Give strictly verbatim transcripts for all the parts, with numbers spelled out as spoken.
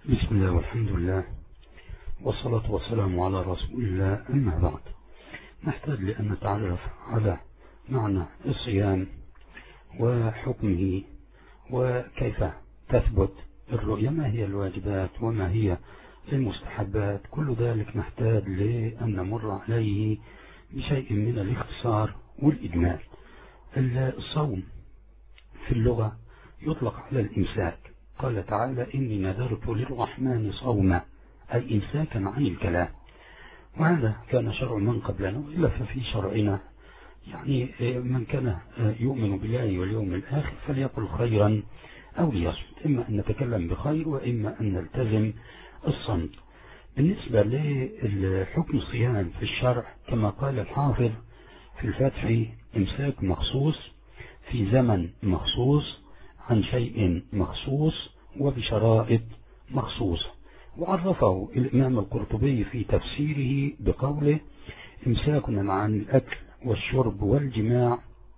بسم الله والحمد لله والصلاة والسلام على رسول الله. أما بعد، نحتاج لأن نتعرف على معنى الصيام وحكمه وكيف تثبت الرؤية، ما هي الواجبات وما هي المستحبات. كل ذلك نحتاج لأن نمر عليه بشيء من الاختصار والإجمال. الصوم في اللغة يطلق على الإمساك. قال تعالى: إني نذرت للرحمن صوما، أي إمساكا عن الكلام. وهذا كان شرع من قبلنا، وإلا ففي شرعنا يعني من كان يؤمن بالله واليوم الآخر فليقل خيرا أو ليصمت، إما أن نتكلم بخير وإما أن نلتزم الصمت. بالنسبة لحكم الصيام في الشرع كما قال الحافظ في الفتح: إمساك مخصوص في زمن مخصوص عن شيء مخصوص وبشرائط مخصوصة. وعرفه الإمام القرطبي في تفسيره بقوله: إمساكنا عن الأكل والشرب والجماع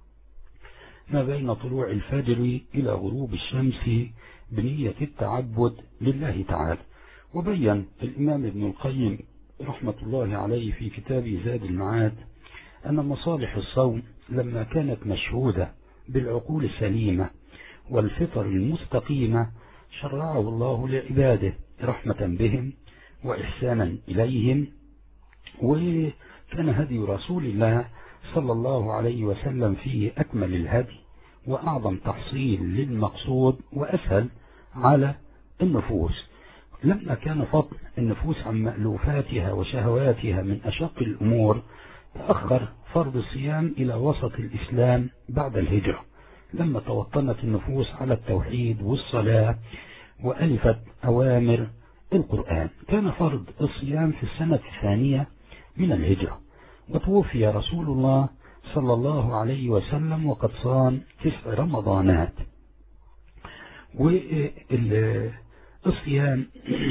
ما بين طلوع الفجر إلى غروب الشمس بنية التعبد لله تعالى. وبين الإمام ابن القيم رحمة الله عليه في كتاب زاد المعاد أن مصالح الصوم لما كانت مشهودة بالعقول السليمة والفطر المستقيمة شرعه الله لعباده رحمة بهم وإحسانا إليهم. وكان هدي رسول الله صلى الله عليه وسلم فيه أكمل الهدي وأعظم تحصيل للمقصود وأسهل على النفوس. لما كان فضل النفوس عن مألوفاتها وشهواتها من أشق الأمور، تأخر فرض الصيام إلى وسط الإسلام بعد الهجرة، لما توطنت النفوس على التوحيد والصلاة وألفت أوامر القرآن. كان فرض الصيام في السنة الثانية من الهجرة، وتوفي رسول الله صلى الله عليه وسلم وقد صام تسع رمضانات. والصيام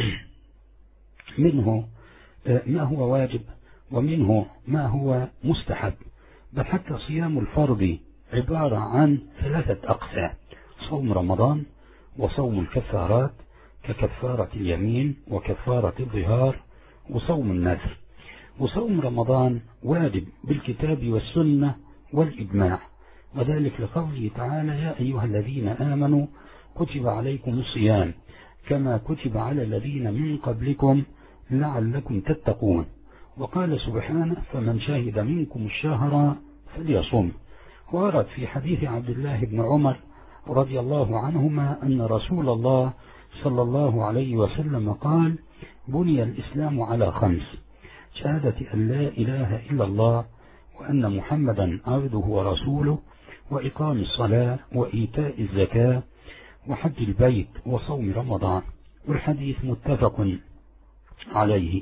منه ما هو واجب ومنه ما هو مستحب، بل حتى صيام الفرض عبارة عن ثلاثة أقسام: صوم رمضان وصوم الكفارات ككفارة اليمين وكفارة الظهار وصوم النذر. وصوم رمضان واجب بالكتاب والسنة والإجماع، وذلك لقوله تعالى: يا أيها الذين آمنوا كتب عليكم الصيام كما كتب على الذين من قبلكم لعلكم تتقون. وقال سبحانه: فمن شهد منكم الشهر فليصم. ورد في حديث عبد الله بن عمر رضي الله عنهما أن رسول الله صلى الله عليه وسلم قال: بني الإسلام على خمس: شهادة أن لا إله إلا الله وأن محمدا عبده ورسوله، وإقام الصلاة وإيتاء الزكاة وحج البيت وصوم رمضان. والحديث متفق عليه.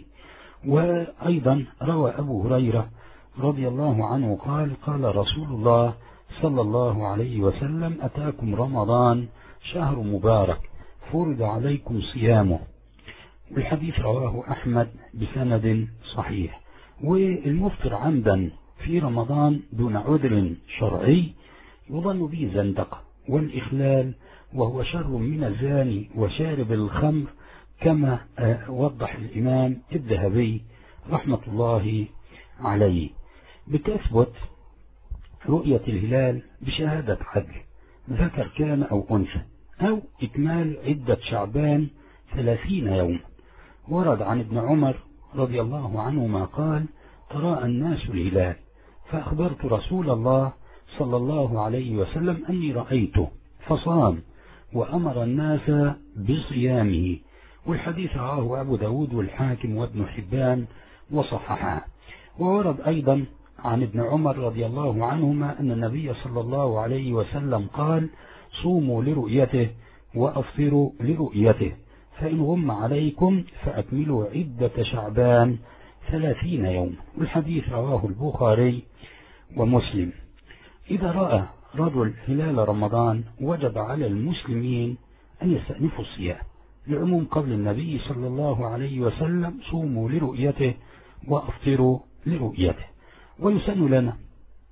وأيضا روى أبو هريرة رضي الله عنه قال: قال رسول الله صلى الله عليه وسلم: أتاكم رمضان شهر مبارك فرض عليكم صيامه. والحديث رواه أحمد بسند صحيح. والمفطر عمدا في رمضان دون عذر شرعي يظن به زندقة والإخلال، وهو شر من الزاني وشارب الخمر، كما وضح الإمام الذهبي رحمة الله عليه. بتثبت رؤية الهلال بشهادة عدل، ذكر كان أو أنثى، أو إكمال عدة شعبان ثلاثين يوم. ورد عن ابن عمر رضي الله عنهما قال: تراءى الناس الهلال فأخبرت رسول الله صلى الله عليه وسلم أني رأيته فصام وأمر الناس بصيامه. والحديث رواه أبو داود والحاكم وابن حبان وصححه. وورد أيضا عن ابن عمر رضي الله عنهما أن النبي صلى الله عليه وسلم قال: صوموا لرؤيته وأفطروا لرؤيته، فإن غم عليكم فأكملوا عدة شعبان ثلاثين يوم. والحديث رواه البخاري ومسلم. إذا رأى رجل هلال رمضان وجب على المسلمين أن يستأنفوا الصيام، لعموم قول النبي صلى الله عليه وسلم: صوموا لرؤيته وأفطروا لرؤيته. ويسن لنا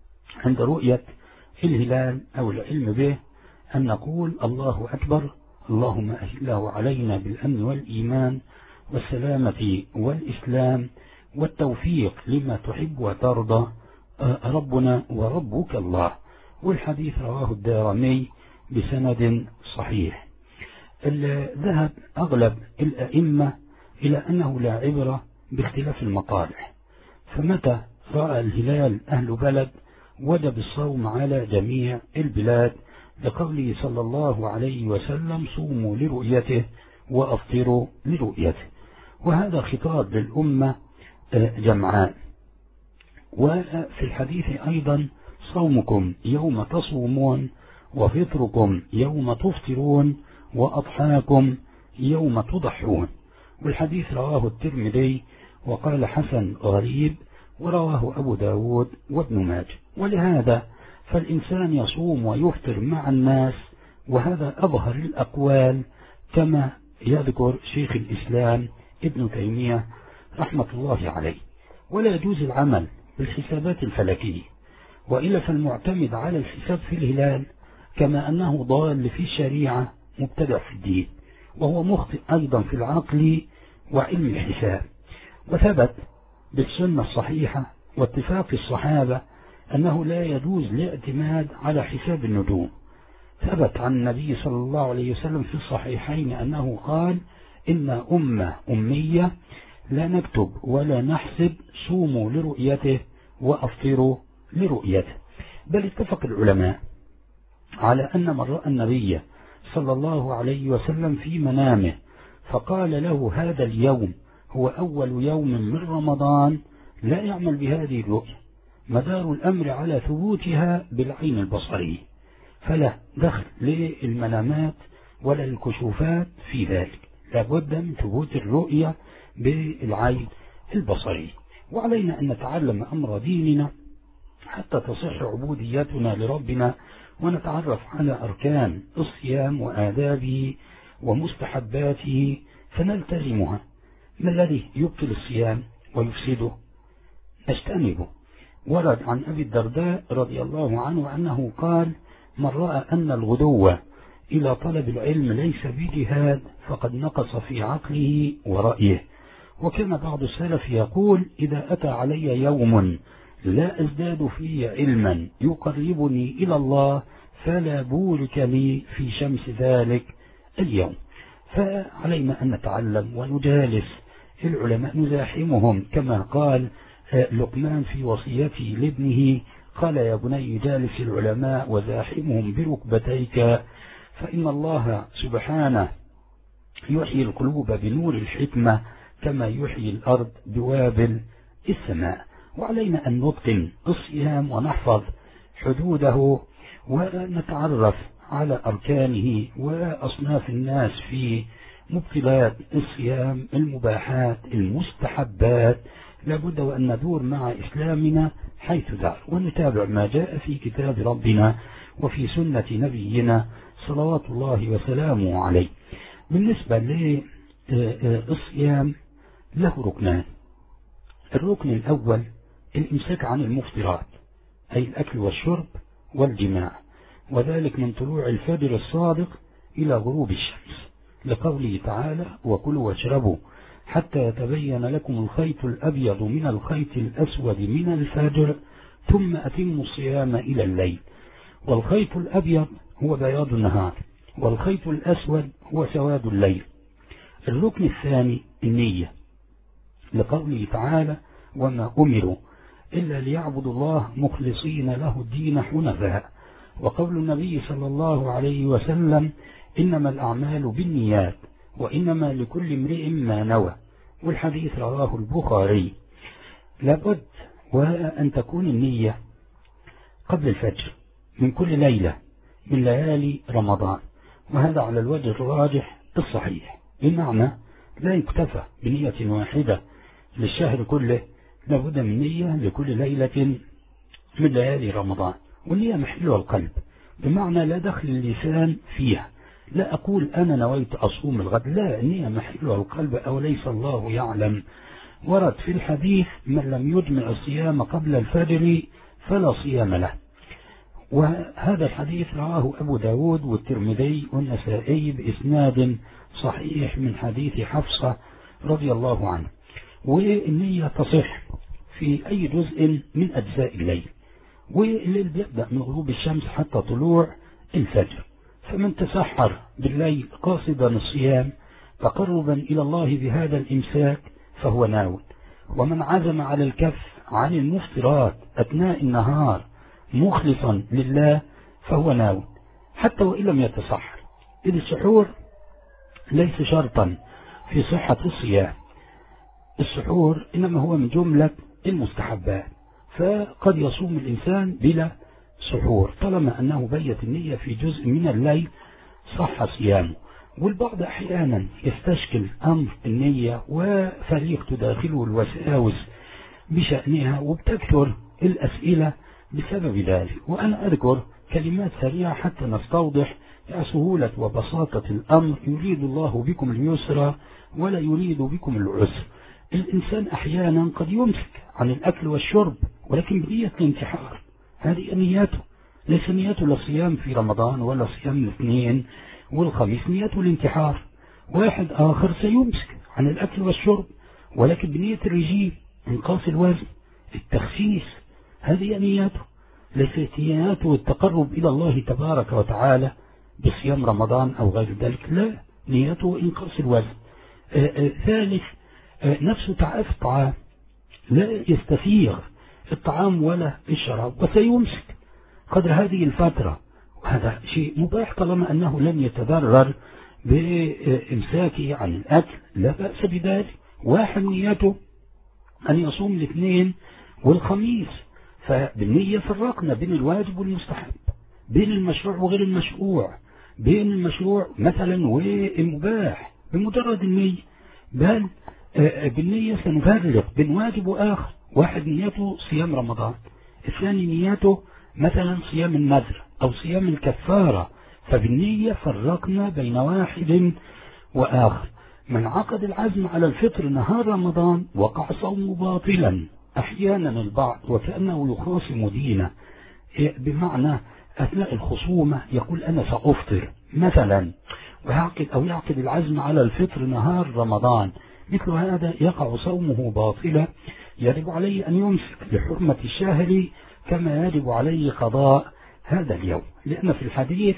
عند رؤية الهلال أو العلم به أن نقول: الله أكبر اللهم أهله علينا بالأمن والإيمان والسلامة والإسلام والتوفيق لما تحب وترضى ربنا وربك الله. والحديث رواه الدارمي بسند صحيح. ذهب أغلب الأئمة إلى أنه لا عبرة باختلاف المطالع، فمتى رأى الهلال أهل بلد وجب الصوم على جميع البلاد، لقوله صلى الله عليه وسلم صوموا لرؤيته وأفطروا لرؤيته. وهذا خطاب للأمة جمعاء. وفي الحديث أيضا صومكم يوم تصومون وفطركم يوم تفطرون وأضحاكم يوم تضحون. والحديث رواه الترمذي وقال حسن غريب، ورواه أبو داود وابن ماجه. ولهذا فالإنسان يصوم ويفطر مع الناس، وهذا أظهر الأقوال كما يذكر شيخ الإسلام ابن تيمية رحمة الله عليه. ولا يجوز العمل بالحسابات الفلكية، وإلا فالمعتمد على الحساب في الهلال كما أنه ضال في الشريعة مبتدع في الدين، وهو مخطئ أيضا في العقل وعلم الحساب. وثبت بالسنة الصحيحة واتفاق الصحابة أنه لا يجوز الاعتماد على حساب النجوم. ثبت عن النبي صلى الله عليه وسلم في الصحيحين أنه قال: إن أمة أمية لا نكتب ولا نحسب، صوموا لرؤيته وأفطروا لرؤيته. بل اتفق العلماء على أن من رأى النبي صلى الله عليه وسلم في منامه فقال له هذا اليوم هو أول يوم من رمضان لا يعمل بهذه الرؤية، مدار الأمر على ثبوتها بالعين البصرية، فلا دخل للمنامات ولا الكشوفات في ذلك، لابد من ثبوت الرؤية بالعين البصرية. وعلينا أن نتعلم أمر ديننا حتى تصح عبوديتنا لربنا، ونتعرف على أركان الصيام وآدابه ومستحباته فنلتزمها. ما الذي يبطل الصيام ويفسده نجتنبه. ورد عن أبي الدرداء رضي الله عنه أنه قال: من رأى أن الغدو إلى طلب العلم ليس بجهاد فقد نقص في عقله ورأيه. وكان بعض السلف يقول: إذا أتى علي يوم لا أزداد فيه علما يقربني إلى الله فلا بورك لي في شمس ذلك اليوم. فعلينا أن نتعلم ونجالس العلماء نزاحمهم، كما قال لقمان في وصيته لابنه، قال: يا بني جالس العلماء وزاحمهم بركبتيك، فإن الله سبحانه يحيي القلوب بنور الحكمة كما يحيي الأرض بوابل السماء. وعلينا أن نتقن الصيام ونحفظ حدوده ونتعرف على أركانه وأصناف الناس في مبطلات الصيام، المباحات، المستحبات. لابد وأن ندور مع إسلامنا حيث دار، ونتابع ما جاء في كتاب ربنا وفي سنة نبينا صلوات الله وسلامه عليه. بالنسبة للصيام له ركنان. الركن الأول الإمساك عن المفطرات، أي الأكل والشرب والجماع، وذلك من طلوع الفجر الصادق إلى غروب الشمس، لقوله تعالى: وكلوا واشربوا حتى يتبين لكم الخيط الأبيض من الخيط الأسود من الفجر ثم أتموا الصيام إلى الليل. والخيط الأبيض هو بياض النهار، والخيط الأسود هو سواد الليل. الركن الثاني النية، لقوله تعالى: وما أمروا إلا ليعبدوا الله مخلصين له الدين حنفاء. وقول النبي صلى الله عليه وسلم: إنما الأعمال بالنيات وإنما لكل امرئ ما نوى. والحديث رواه البخاري. لابد وأن تكون النية قبل الفجر من كل ليلة من ليالي رمضان، وهذا على الوجه الراجح الصحيح، بمعنى لا يكتفى بنية واحدة للشهر كله، لابد من نية لكل ليلة من ليالي رمضان. والنية محلها القلب، بمعنى لا دخل اللسان فيها. لا أقول أنا نويت أصوم الغد، لا، النية محلها القلب، أو ليس الله يعلم. ورد في الحديث: من لم يجمع الصيام قبل الفجر فلا صيام له. وهذا الحديث رواه أبو داود والترمذي والنسائي بإسناد صحيح من حديث حفصة رضي الله عنه. والنية تصح في أي جزء من أجزاء الليل، والليل بيبدأ من غروب الشمس حتى طلوع الفجر. فمن تسحر بالليل قاصدا الصيام تقربا إلى الله بهذا الإمساك فهو ناوي. ومن عزم على الكف عن المفطرات أثناء النهار مخلصا لله فهو ناوي حتى وإن لم يتسحر، إذ السحور ليس شرطا في صحة الصيام. السحور إنما هو من جملة المستحبات، فقد يصوم الإنسان بلا سحور طالما أنه بيت النية في جزء من الليل صح صيامه. والبعض أحيانا يستشكل أمر النية وفريق تداخله الوساوس بشأنها وبتكثر الأسئلة بسبب ذلك. وأنا أذكر كلمات سريعة حتى نستوضح سهولة وبساطة الأمر. يريد الله بكم اليسر ولا يريد بكم العسر. الإنسان أحيانا قد يمسك عن الأكل والشرب ولكن بنية الانتحار، هذه نيته، ليس نيته للصيام في رمضان ولا صيام الاثنين والخميس، نيته الانتحار. واحد آخر سيمسك عن الأكل والشرب ولكن بنية الرجيم، انقاص الوزن، التخسيس، هذه نيته، ليست نيته التقرب إلى الله تبارك وتعالى بصيام رمضان أو غير ذلك، لا، نيته انقاص الوزن. آآ آآ ثالث آآ نفسه تعافى الطعام، لا يستسيغ الطعام ولا الشراب وسيمسك قدر هذه الفترة، وهذا شيء مباح طالما أنه لم يتضرر بإمساكه عن الأكل، لا بأس بذلك. واحد نيته أن يصوم الاثنين والخميس، فبالنية فرقنا بين الواجب والمستحب، بين المشروع وغير المشروع، بين المشروع مثلا والمباح بمجرد النية، بل بالنية سنفرق بين واجب وآخر. واحد نيته صيام رمضان، الثاني نيته مثلا صيام النذر أو صيام الكفارة، فبالنية فرقنا بين واحد وآخر. من عقد العزم على الفطر نهار رمضان وقع صومه باطلا. أحيانا البعض وكأنه يخاصم دينه، بمعنى أثناء الخصومة يقول أنا سأفطر مثلا، ويعقد أو يعقد العزم على الفطر نهار رمضان، مثل هذا يقع صومه باطلا، يجب عليه أن يمسك لحرمة الشهر كما يجب عليه قضاء هذا اليوم، لأن في الحديث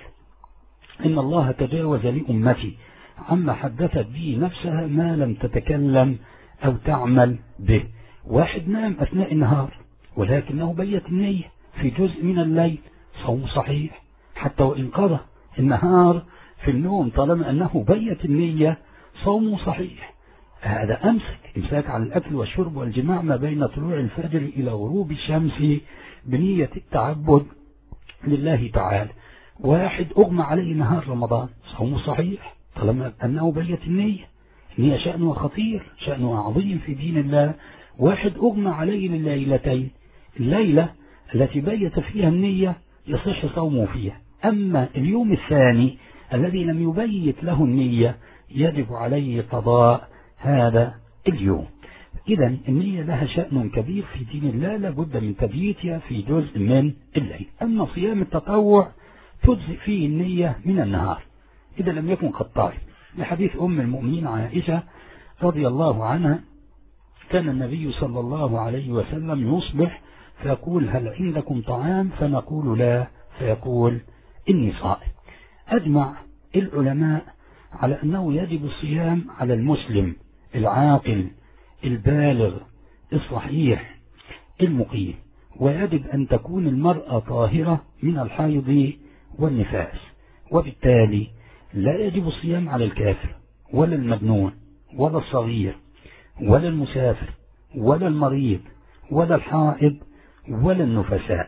إن الله تجاوز لأمتي عما حدثت به نفسها ما لم تتكلم أو تعمل به. واحد نام أثناء النهار ولكنه بيت النية في جزء من الليل، صوم صحيح حتى وإن قضى النهار في النوم طالما أنه بيت النية صوم صحيح. هذا أمسك إمساك عن الأكل والشرب والجماع ما بين طلوع الفجر إلى غروب الشمس بنية التعبد لله تعالى. واحد أغمى عليه نهار رمضان، صوم صحيح طالما أنه بيت النية، النية شأنه خطير، شأنه عظيم في دين الله. واحد أغمى عليه لليلتين، الليلة التي بيت فيها النية يصح صومه فيها، أما اليوم الثاني الذي لم يبيت له النية يجب عليه قضاء هذا اليوم. إذا النية لها شأن كبير في دين الله، لابد من تبييتها في جزء من الليل. أما صيام التطوع تجزئ فيه النية من النهار إذا لم يكن قد طال، لحديث أم المؤمنين عائشة رضي الله عنها كان النبي صلى الله عليه وسلم يصبح فيقول هل عندكم طعام؟ فنقول لا، فيقول إني صائم. أجمع العلماء على أنه يجب الصيام على المسلم العاقل البالغ الصحيح المقيم، ويجب أن تكون المرأة طاهرة من الحيض والنفاس، وبالتالي لا يجب الصيام على الكافر ولا المجنون ولا الصغير ولا المسافر ولا المريض ولا الحائض ولا النفساء.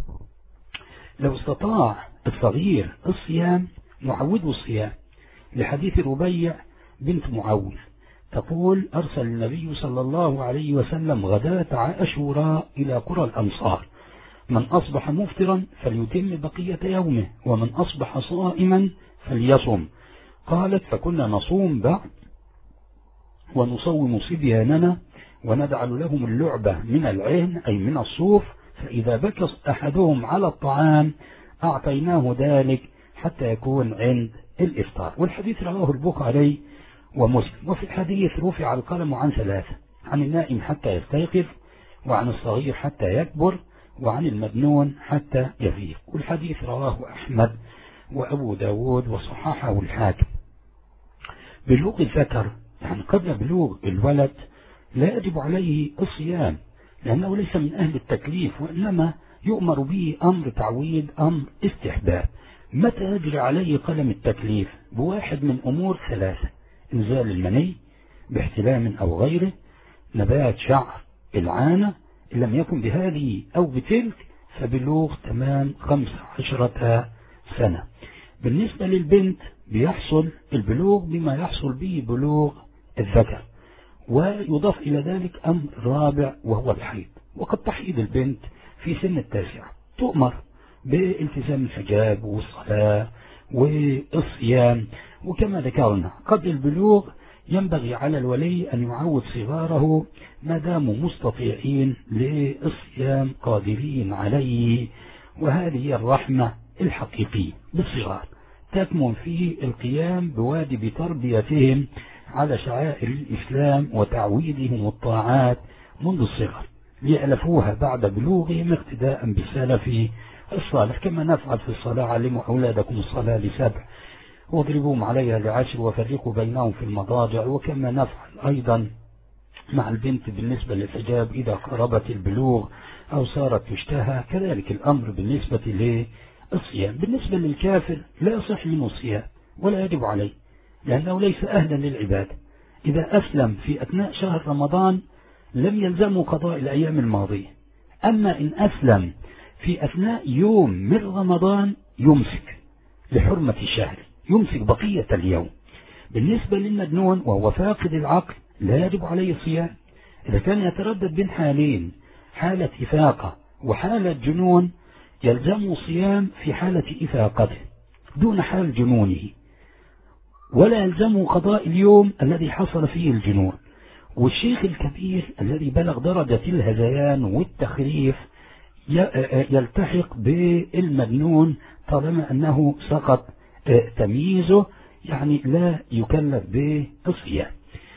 لو استطاع الصغير الصيام نعوده الصيام، لحديث ربيع بنت معوذ تقول أرسل النبي صلى الله عليه وسلم غداة عاشوراء إلى قرى الأمصار، من أصبح مفطرا فليتم بقية يومه ومن أصبح صائما فليصم. قالت فكنا نصوم بعد ونصوم صبياننا ونجعل لهم اللعبة من العهن أي من الصوف فإذا بكى أحدهم على الطعام أعطيناه ذلك حتى يكون عند الإفطار. والحديث رواه البخاري ومسلم. وفي الحديث رفع القلم عن ثلاثة: عن النائم حتى يستيقظ، وعن الصغير حتى يكبر، وعن المجنون حتى يفيق. والحديث رواه أحمد وأبو داود وصححه الحاكم. بلوغ الذكر يعني قبل بلوغ الولد لا يجب عليه الصيام، لأنه ليس من أهل التكليف، وإنما يؤمر به أمر تعويد، أمر استحباب. متى يجري عليه قلم التكليف؟ بواحد من أمور ثلاثة: إنزال المني باحتلام أو غيره، نبات شعر العانة، إن لم يكن بهذه أو بتلك فبلوغ تمام خمس عشرة سنة. بالنسبة للبنت بيحصل البلوغ بما يحصل به بلوغ الذكر، ويضاف إلى ذلك أمر رابع وهو الحيض. وقد تحيض البنت في سن التاسعة، تؤمر بالتزام الحجاب والصلاة والصيام. وكما ذكرنا قبل البلوغ ينبغي على الولي أن يعود صغاره ما داموا مستطيعين للصيام قادرين عليه. وهذه هي الرحمة الحقيقية بالصغار، تكمن في القيام بواجب تربيتهم على شعائر الإسلام وتعويدهم الطاعات منذ الصغر ليألفوها بعد بلوغهم اقتداء بالسلف الصالح. كما نفعل في الصلاة: علموا أولادكم الصلاة لسبع واضربوهم عليها لعشر وفرقوا بينهم في المضاجع. وكما نفعل أيضا مع البنت بالنسبة للحجاب إذا قربت البلوغ أو صارت تشتهى، كذلك الأمر بالنسبة للصيام. بالنسبة للكافر لا يصح منه الصيام ولا يجب عليه، لأنه ليس أهلا للعبادة. إذا أسلم في أثناء شهر رمضان لم يلزمه قضاء الأيام الماضية. أما إن أسلم في أثناء يوم من رمضان يمسك لحرمة الشهر، يمسك بقية اليوم. بالنسبة للمجنون وهو فاقد العقل لا يجب عليه الصيام. إذا كان يتردد بين حالين، حالة إفاقة وحالة جنون، يلزم صيام في حالة إفاقته دون حال جنونه، ولا يلزم قضاء اليوم الذي حصل فيه الجنون. والشيخ الكبير الذي بلغ درجة الهذيان والتخريف يلتحق بالمجنون طالما أنه سقط تمييزه، يعني لا يكلف بالصيام.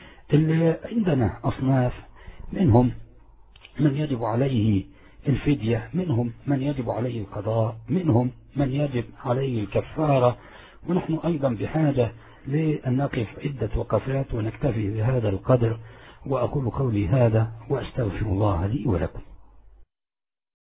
عندنا أصناف، منهم من يجب عليه الفدية، منهم من يجب عليه القضاء، منهم من يجب عليه الكفارة. ونحن أيضا بحاجة لأن نقف عدة وقفات ونكتفي بهذا القدر. وأقول قولي هذا وأستغفر الله لي ولكم.